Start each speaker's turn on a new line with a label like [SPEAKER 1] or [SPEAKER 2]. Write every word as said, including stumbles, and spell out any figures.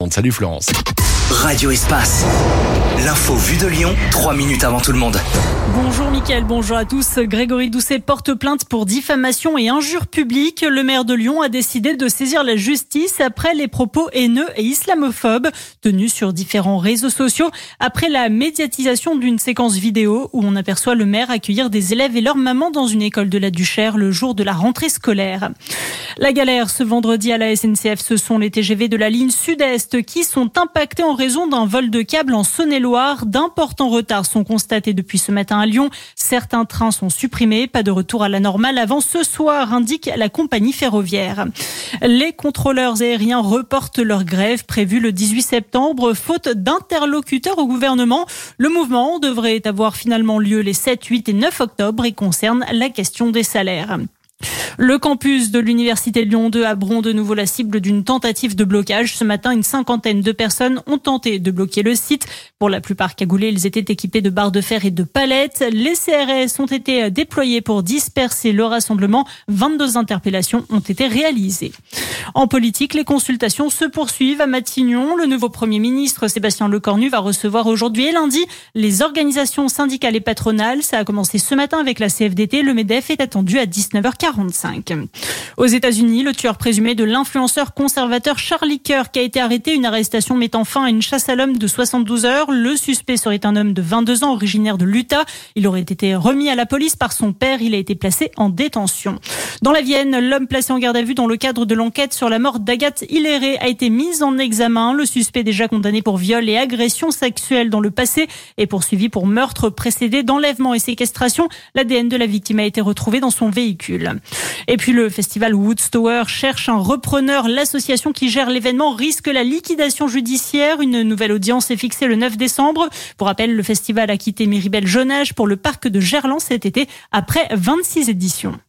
[SPEAKER 1] Salut Florence.
[SPEAKER 2] Radio Espace. L'info vue de Lyon, trois minutes avant tout le monde.
[SPEAKER 3] Bonjour Mickaël, bonjour à tous. Grégory Doucet porte plainte pour diffamation et injure publique. Le maire de Lyon a décidé de saisir la justice après les propos haineux et islamophobes tenus sur différents réseaux sociaux. Après la médiatisation d'une séquence vidéo où on aperçoit le maire accueillir des élèves et leurs mamans dans une école de la Duchère le jour de la rentrée scolaire. La galère ce vendredi à la S N C F, ce sont les T G V de la ligne Sud-Est qui sont impactés en raison d'un vol de câble en Saône-et-Loire. D'importants retards sont constatés depuis ce matin à Lyon. Certains trains sont supprimés. Pas de retour à la normale avant ce soir, indique la compagnie ferroviaire. Les contrôleurs aériens reportent leur grève prévue le dix-huit septembre, faute d'interlocuteurs au gouvernement. Le mouvement devrait avoir finalement lieu les sept, huit et neuf octobre et concerne la question des salaires. Le campus de l'Université Lyon deux à Bron, de nouveau la cible d'une tentative de blocage. Ce matin, une cinquantaine de personnes ont tenté de bloquer le site. Pour la plupart cagoulés, ils étaient équipés de barres de fer et de palettes. Les C R S ont été déployés pour disperser le rassemblement. vingt-deux interpellations ont été réalisées. En politique, les consultations se poursuivent à Matignon. Le nouveau Premier ministre, Sébastien Lecornu, va recevoir aujourd'hui et lundi les organisations syndicales et patronales. Ça a commencé ce matin avec la C F D T. Le MEDEF est attendu à dix-neuf heures quarante-cinq. Aux États-Unis, le tueur présumé de l'influenceur conservateur Charlie Kirk a été arrêté. Une arrestation mettant fin à une chasse à l'homme de soixante-douze heures. Le suspect serait un homme de vingt-deux ans, originaire de l'Utah. Il aurait été remis à la police par son père. Il a été placé en détention. Dans la Vienne, l'homme placé en garde à vue dans le cadre de l'enquête sur la mort d'Agathe Hilleret a été mis en examen. Le suspect, déjà condamné pour viol et agression sexuelle dans le passé, est poursuivi pour meurtre précédé d'enlèvement et séquestration. L'A D N de la victime a été retrouvé dans son véhicule. Et puis le festival Woodstower cherche un repreneur. L'association qui gère l'événement risque la liquidation judiciaire. Une nouvelle audience est fixée le neuf décembre. Pour rappel, le festival a quitté Miribel Jonage pour le parc de Gerland cet été après vingt-six éditions.